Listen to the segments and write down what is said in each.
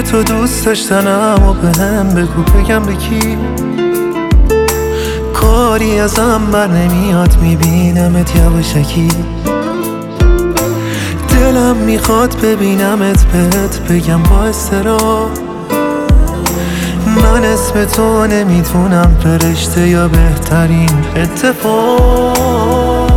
تو دوست داشتنم و به هم بگو بگم به کی. کاری ازم بر نمیاد میبینمت یواشکی. دلم میخواد ببینمت بهت بگم با اضطراب. من اسم تو نمیتونم فرشته یا بهترین اتفاق.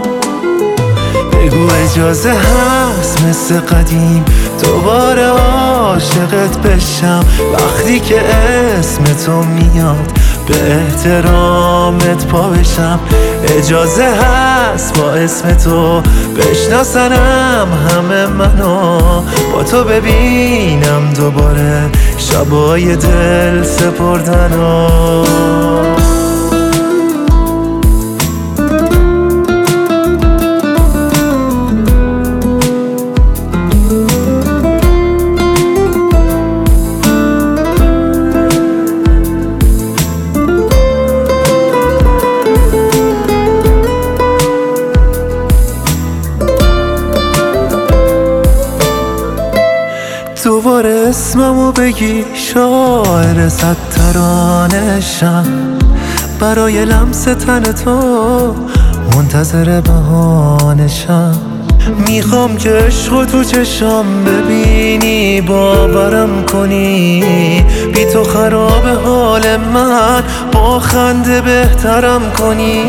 بگو اجازه هست مثل قدیم دوباره عاشقت بشم. وقتی که اسم تو میاد به احترامت پا بشم. اجازه هست با اسم تو بشناسنم همه منو. با تو ببینم دوباره شبای دل سپردنو. دوباره اسممو بگی شاعر صد ترانه‌شم. برای لمس تن تو منتظر بهانه‌شم. میخوام که عشق تو چشام ببینی باورم کنی. بی تو خراب حال من با خنده بهترم کنی.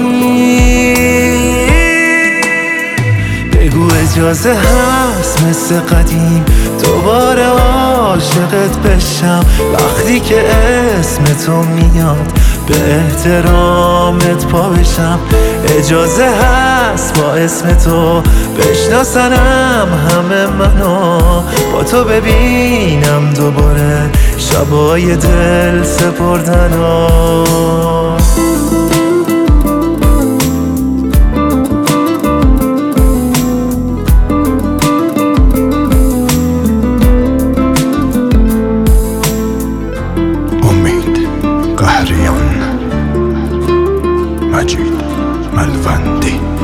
بگو اجازه هست مثل قدیم دوباره عاشقت بشم. وقتی که اسم تو میاد به احترامت پا بشم. اجازه هست با اسم تو بشناسنم همه منو. با تو ببینم دوباره شبای دل سپردنو. قهریان مجید ملوندی.